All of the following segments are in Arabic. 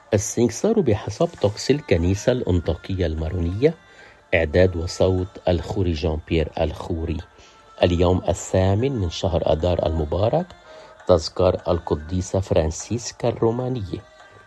السنكسار بحسب طقس الكنيسة الأنطاكية المارونية، إعداد وصوت الخوري جان بيير الخوري. اليوم 8 من شهر أدار المبارك، تذكار القديسة فرانسيسكا الرومانية.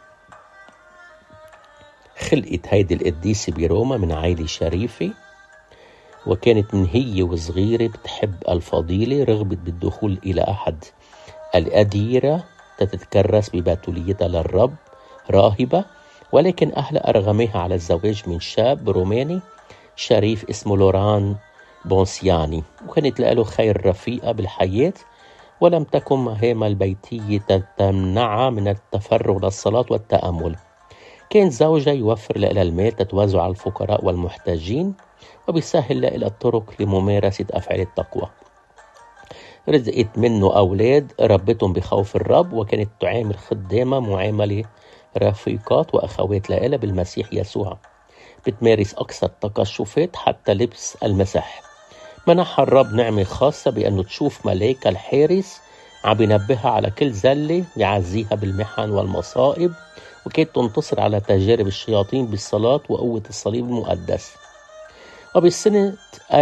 خلقت هيدي القديسة بروما من عائلة شريفة، وكانت من هي وصغيرة بتحب الفضيلة، رغبت بالدخول إلى أحد الأديرة تتكرس ببتوليتها للرب، راهبة، ولكن أهلها أرغميها على الزواج من شاب روماني شريف اسمه لوران بونسياني، وكانت له خير رفيقة بالحياة، ولم تكن مهامة البيتية تمنعها من التفرغ للصلاة والتأمل. كان زوجها يوفر لها المال تتوزع على الفقراء والمحتاجين، وبيسهل لها الطرق لممارسة أفعال التقوى. رزقت منه أولاد ربتهم بخوف الرب، وكانت تعامل خدامة معاملة رفيقات وأخوات لها بالمسيح يسوع. بتمارس أقصى التقشفات حتى لبس المسح. منحها الرب نعمة خاصة بأنه تشوف ملاك الحارس عم بينبهها على كل زلة، يعزيها بالمحن والمصائب، وكانت تنتصر على تجارب الشياطين بالصلاة وقوة الصليب المقدس. وبالسنة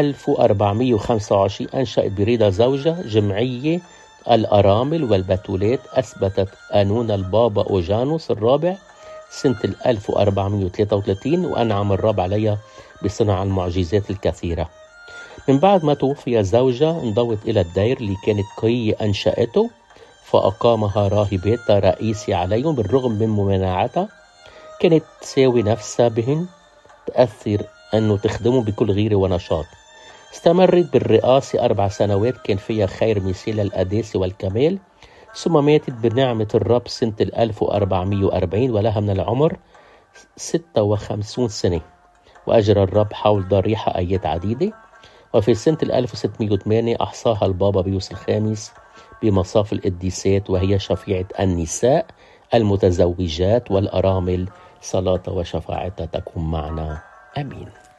1425 أنشأت برضا زوجها جمعية الأرامل والبتولات، أثبتت قانون البابا أوجانوس الرابع سنة 1433، وأنعم الرب عليها بصنع المعجزات الكثيرة. من بعد ما توفي زوجها انضوت إلى الدير اللي كانت كي أنشأته، فأقامها راهبات رئيسي عليهم بالرغم من ممانعتها. كانت تساوي نفسها بهن، تأثر أنه تخدمه بكل غيرة ونشاط. استمرت بالرئاسة 4 سنوات كان فيها خير مثال القداسة والكمال، ثم ماتت بنعمة الرب سنة 1440 ولها من العمر 56 سنة. وأجرى الرب حول ضريحة آيات عديدة. وفي سنة 1608 أحصاها البابا بيوس الخامس بمصاف القديسات، وهي شفيعة النساء المتزوجات والأرامل. صلاة وشفاعتها تكون معنا، آمين.